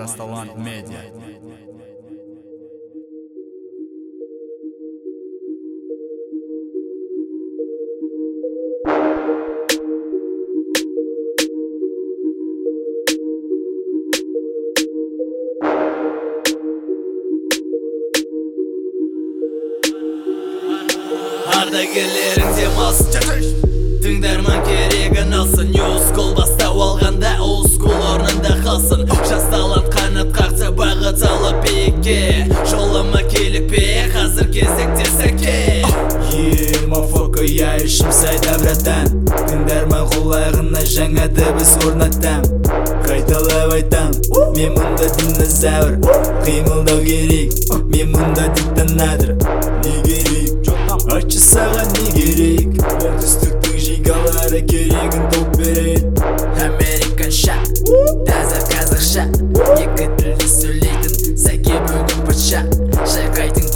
Talent Media. Ардагерлерің демалсын, тыңдарман керегін алсын. New School бастау алғанда Old School орнында қалсын. Жас талант қанат қақты бағыт алып биікке, жолыма келікпе, қазір кезекте сәке. Мафоко, я ішім сайда братан. Тыңдарман құлағына жаңа дыбыс орнаттам. Қайталап айтам, мен мұнда динозавр. Қимылдау керек, мен мұнда диктонатор. Не керек? Айтшы саған не керек? Оңтүстіктің жигалары керегін топ береді. Американ шақ, таза қазақша, екі тілді сөйлейтін сәке бүгін патша. Шайқайтын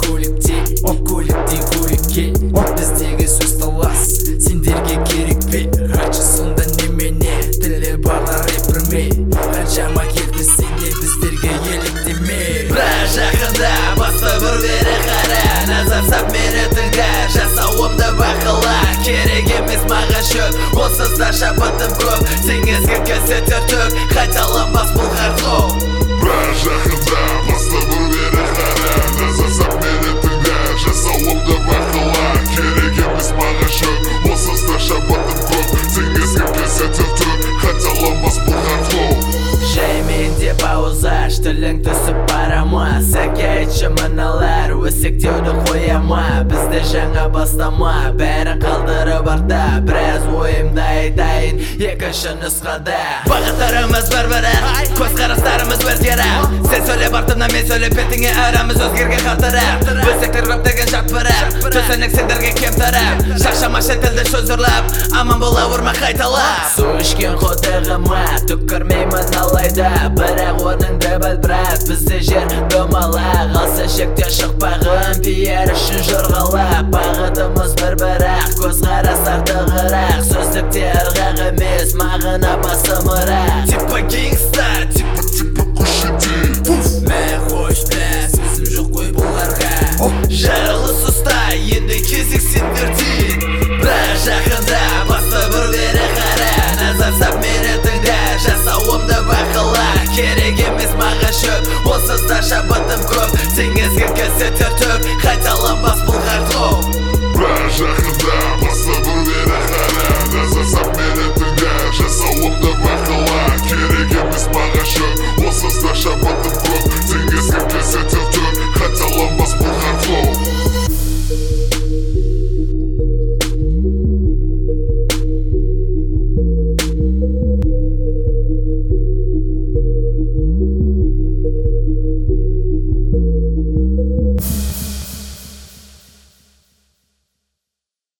көліктен көлікке, біздегі сөз талас, сендерге керек пе? Айтшы сонда немене, тілі барлар рэпер ме? Қаншама келді сендер біздерге еліктеме. Бірақ жақында басты бір бері қара, назар сап мені тыңда, жасауымды бақыла. Керек емес маған шөп, онсыз да шабытым көп. Теңізге келсе түртік, қайталанбас бұл хардкор. Бірақ жақында басты бір бері қара, назар сап мені тыңда, жасауымды бақыла. Керек емес маған шөп, онсыз да шабытым көп. Теңізге келсе түртік, қайталанбас бұл хардкор. Жаймен деп ауыз аш, тілің түсіп бара ма? Сәке айтшы мыналар, өсектеуді қоя ма? Бізді жаңа бастама, бәрін қалдырып арта. Біраз ойымды айтайын, екінші нұсқада. Бағыттарымыз бір-бірін, көзқарастарымыз өзгеріп. Сен сөйлеп артымнан мен сөйлеп бетіңе, арамыз өзгерге қатырып. Бөлсектер рап деген жат біріп, төсенек сендерге кем тарап. Шақшама шетелді сөз ұрлап, аман бола ұрма қайталап. Су ішкен қотығыма, түкірмеймін алайда, бірақ орныңды біл брат. Бізді жер домалақ, алса шектен шықпағын, пиар үшін жорғалап. Бағытымыз бір-бірақ, көзқарас артығырақ, сөздікте ырғақ емес, мағына басымырақ. Типа гингста, Типа күшеде. мен қош бля, сөзім жоқ қой бұларға. Жарылыс ұста, енді кезек сендерде. Бірақ жақында басты бір бері қара, назар сап мені тыңда, жасауымды бақыла. Керек емес маған шөп, онсыз да шабытым көп. Теңізге келсе түртік, қайталанбас бұл хардкор. Бірақ жақында